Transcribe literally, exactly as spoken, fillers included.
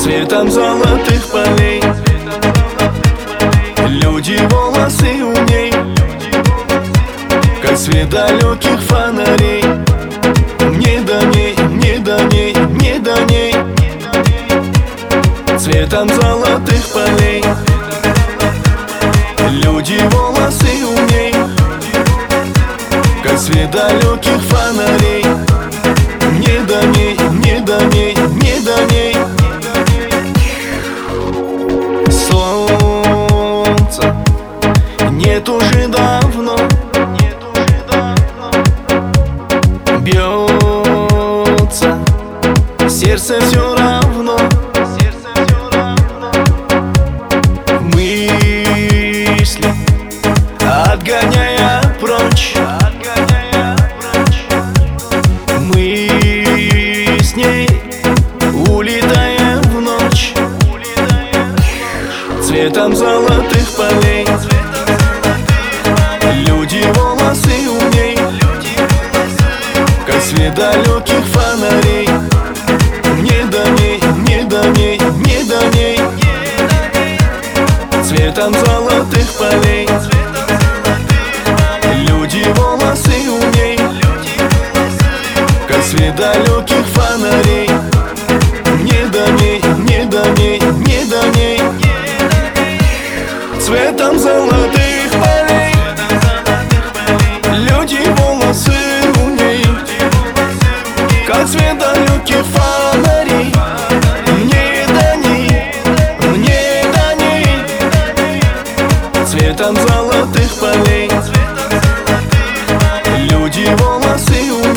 цветом золотых полей. Люди, волосы у ней, как свет далеких фонарей. Мне до ней, мне до ней, мне до ней, цветом золотых полей. Люди, волосы у ней, как свет далеких фонарей. Мне до ней, мне до ней, мне до ней. Солнца нет уже давно, бьется сердце все равно. Мысли отгоняя прочь, мы с ней улетаем в ночь, цветом золотых полей. Люди, волосы у ней, как свет далеких фонарей. Мне до ней, мне до ней, мне до ней, цветом золотых полей. Люди, волосы у ней, как свет далеких фонарей. Мне до ней, мне до ней, мне до ней, цветом золотых полей. Люди, волосы у ней, как свет далеких фонарей. Мне до ней, мне до ней, цветом золотых полей. Люди, волосы у ней,